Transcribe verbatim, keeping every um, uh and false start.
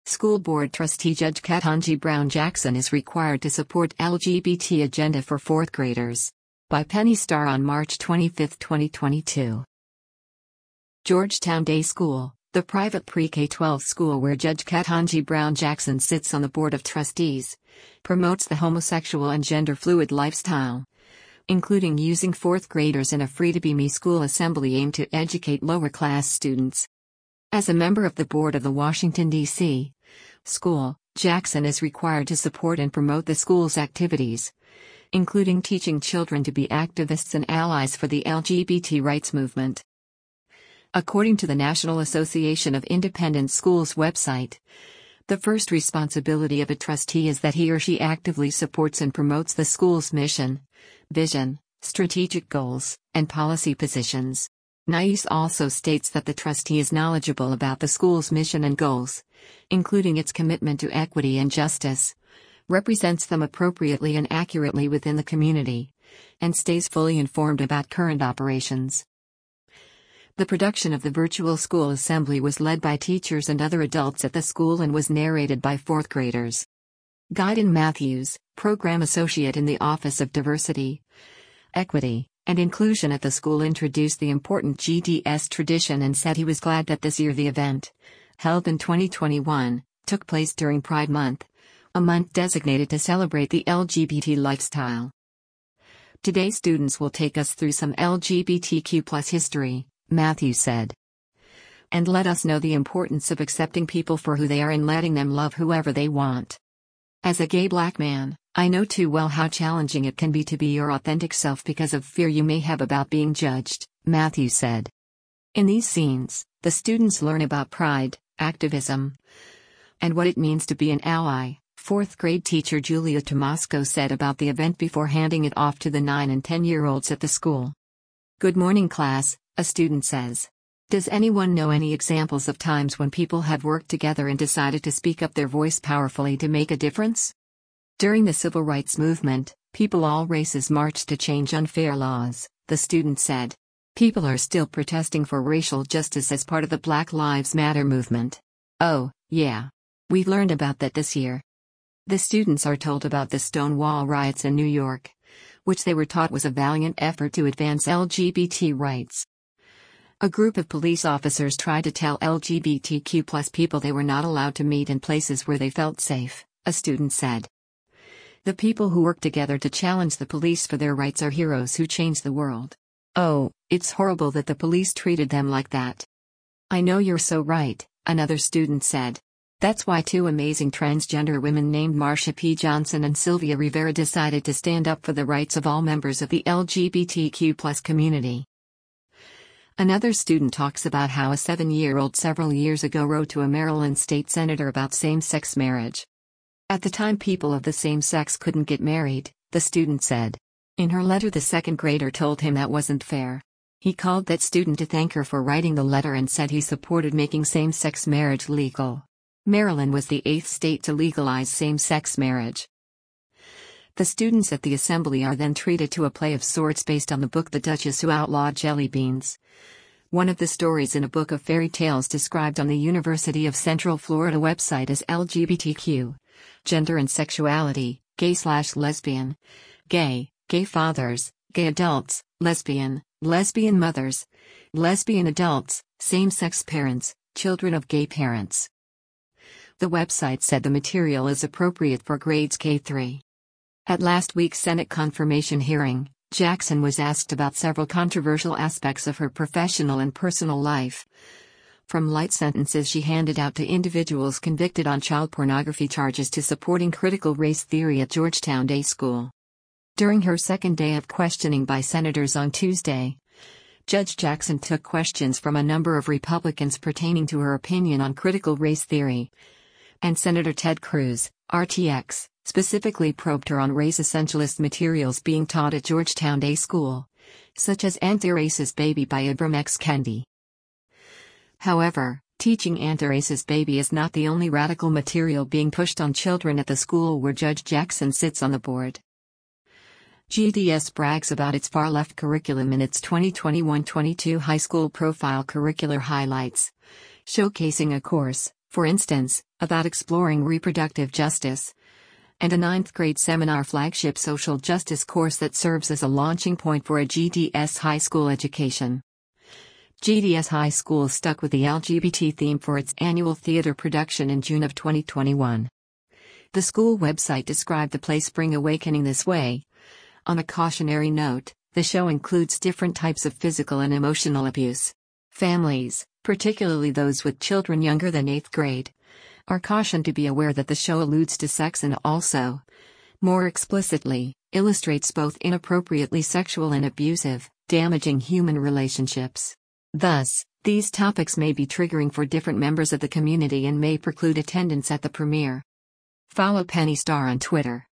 School Board Trustee Judge Ketanji Brown Jackson is required to support L G B T agenda for fourth graders. By Penny Starr on March twenty-fifth, twenty twenty-two. Georgetown Day School, the private pre-K twelve school where Judge Ketanji Brown Jackson sits on the Board of Trustees, promotes the homosexual and gender-fluid lifestyle, including using fourth graders in a Free to Be Me school assembly aimed to educate lower-class students. As a member of the board of the Washington, D C school, Jackson is required to support and promote the school's activities, including teaching children to be activists and allies for the L G B T rights movement. According to the National Association of Independent Schools website, the first responsibility of a trustee is that he or she actively supports and promotes the school's mission, vision, strategic goals, and policy positions. NICE also states that the trustee is knowledgeable about the school's mission and goals, including its commitment to equity and justice, represents them appropriately and accurately within the community, and stays fully informed about current operations. The production of the virtual school assembly was led by teachers and other adults at the school and was narrated by fourth graders. Guyden Matthews, Program Associate in the Office of Diversity, Equity, and Inclusion at the school, introduced the important G D S tradition and said he was glad that this year the event, held in twenty twenty-one, took place during Pride Month, a month designated to celebrate the L G B T lifestyle. Today students will take us through some L G B T Q plus history, Matthews said, and let us know the importance of accepting people for who they are and letting them love whoever they want. As a gay black man, I know too well how challenging it can be to be your authentic self because of fear you may have about being judged, Matthews said. In these scenes, the students learn about pride, activism, and what it means to be an ally, fourth grade teacher Julia Tomasco said about the event before handing it off to the nine and ten-year-olds at the school. Good morning, class, a student says. Does anyone know any examples of times when people have worked together and decided to speak up their voice powerfully to make a difference? During the civil rights movement, people all races marched to change unfair laws, the student said. People are still protesting for racial justice as part of the Black Lives Matter movement. Oh, yeah. We've learned about that this year. The students are told about the Stonewall riots in New York, which they were taught was a valiant effort to advance L G B T rights. A group of police officers tried to tell L G B T Q plus people they were not allowed to meet in places where they felt safe, a student said. The people who work together to challenge the police for their rights are heroes who change the world. Oh, it's horrible that the police treated them like that. I know you're so right, another student said. That's why two amazing transgender women named Marsha P. Johnson and Sylvia Rivera decided to stand up for the rights of all members of the L G B T Q plus community. Another student talks about how a seven-year-old several years ago wrote to a Maryland state senator about same-sex marriage. At the time, people of the same sex couldn't get married, the student said. In her letter, the second grader told him that wasn't fair. He called that student to thank her for writing the letter and said he supported making same-sex marriage legal. Maryland was the eighth state to legalize same-sex marriage. The students at the assembly are then treated to a play of sorts based on the book The Duchess Who Outlawed Jelly Beans, one of the stories in a book of fairy tales described on the University of Central Florida website as L G B T Q, gender and sexuality, gay slash lesbian, gay, gay fathers, gay adults, lesbian, lesbian mothers, lesbian adults, same-sex parents, children of gay parents. The website said the material is appropriate for grades K through three. At last week's Senate confirmation hearing, Jackson was asked about several controversial aspects of her professional and personal life. From light sentences she handed out to individuals convicted on child pornography charges to supporting critical race theory at Georgetown Day School. During her second day of questioning by senators on Tuesday, Judge Jackson took questions from a number of Republicans pertaining to her opinion on critical race theory, and Senator Ted Cruz, R T X, specifically probed her on race essentialist materials being taught at Georgetown Day School, such as Anti-Racist Baby by Ibram X. Kendi. However, teaching Anti-Racist Baby is not the only radical material being pushed on children at the school where Judge Jackson sits on the board. G D S brags about its far-left curriculum in its twenty twenty-one twenty-two high school profile curricular highlights, showcasing a course, for instance, about exploring reproductive justice, and a ninth grade seminar flagship social justice course that serves as a launching point for a G D S high school education. G D S High School stuck with the L G B T theme for its annual theater production in June of twenty twenty-one. The school website described the play Spring Awakening this way. On a cautionary note, the show includes different types of physical and emotional abuse. Families, particularly those with children younger than eighth grade, are cautioned to be aware that the show alludes to sex and also, more explicitly, illustrates both inappropriately sexual and abusive, damaging human relationships. Thus, these topics may be triggering for different members of the community and may preclude attendance at the premiere. Follow Penny Star on Twitter.